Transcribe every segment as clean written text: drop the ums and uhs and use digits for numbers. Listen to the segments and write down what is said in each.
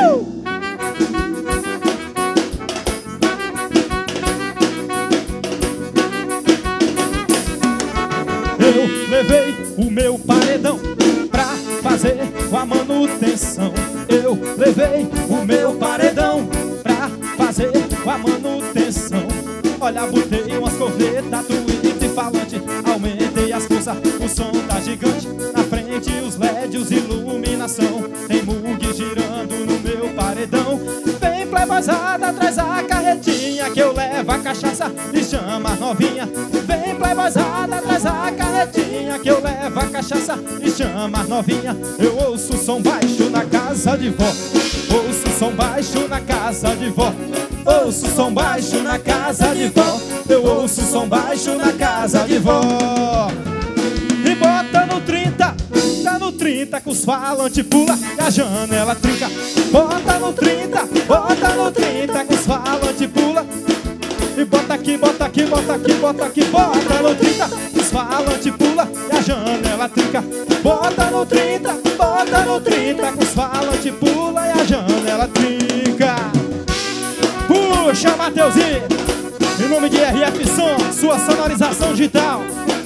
Eu levei o meu paredão pra fazer a manutenção. Eu levei o meu paredão pra fazer a manutenção. Olha, botei umas cornetas, tweet e falante, aumentei as forças, o som tá gigante. Na frente os LEDs, iluminação, tem mug girando no meu paredão. Vem playboyzada, traz a carretinha que eu levo a cachaça e chama a novinha. Vem playboyzada, traz a carretinha que eu levo a cachaça e chama a novinha. Eu ouço som baixo na casa de vó, ouço som baixo na casa de vó, ouço som baixo na casa de vó, eu ouço som baixo na casa de vó. E bota no 30, tá no 30 que os falantes pula e a janela trinca. Bota no 30, bota no 30 que os falantes pula. E bota aqui, bota aqui, bota aqui, bota aqui, bota no 30, os falantes pula e a janela trinca. Bota no 30, bota no 30 que os falantes pula e a janela trinca. Puxa, Mateuzinho, em nome de RF Som, sua sonorização digital.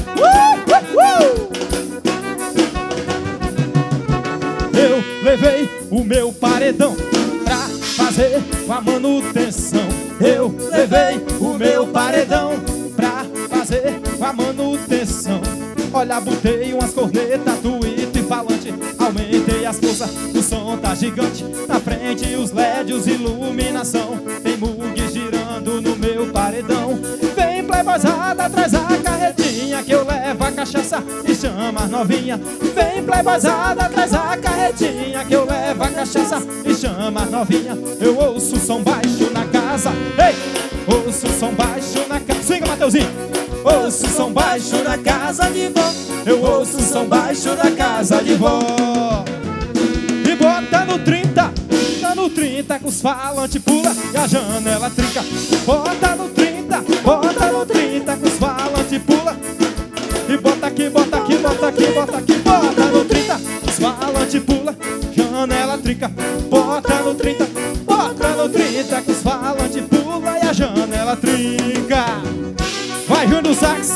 Eu levei o meu paredão pra fazer a manutenção. Eu levei o meu paredão pra fazer a manutenção. Olha, botei umas cornetas, tweet e falante, aumentei as forças, o som tá gigante. Na frente os LEDs, iluminação, tem mug girando no meu paredão. Vem playboyzada, traz a carretinha que eu levo a cachaça e chama a novinha. Vem playboyzada, traz a carretinha que eu levo a cachaça e chama a novinha. Eu ouço som baixo na casa, ei! Ouço som baixo na casa. Swinga, Mateuzinho! Ouço som baixo na casa de vó, eu ouço som baixo na casa de vó. E bota no 30, tá no 30 que os falantes pula e a janela trinca. Bota no 30, bota no 30 que os falantes pula. E bota aqui, bota aqui, bota aqui, bota aqui, bota no 30, os falantes pula, janela trinca. Bota no 30, bota no 30 que os falantes pula e a janela trinca. Vai, Júnior do Sax.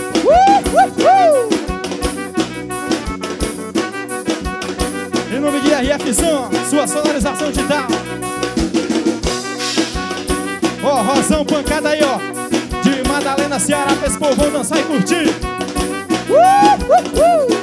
Em nome de RF Som, sua sonorização digital. Ó, Rosão, pancada aí, ó, de Madalena, Ceará, pra esse povo dançar e curtir.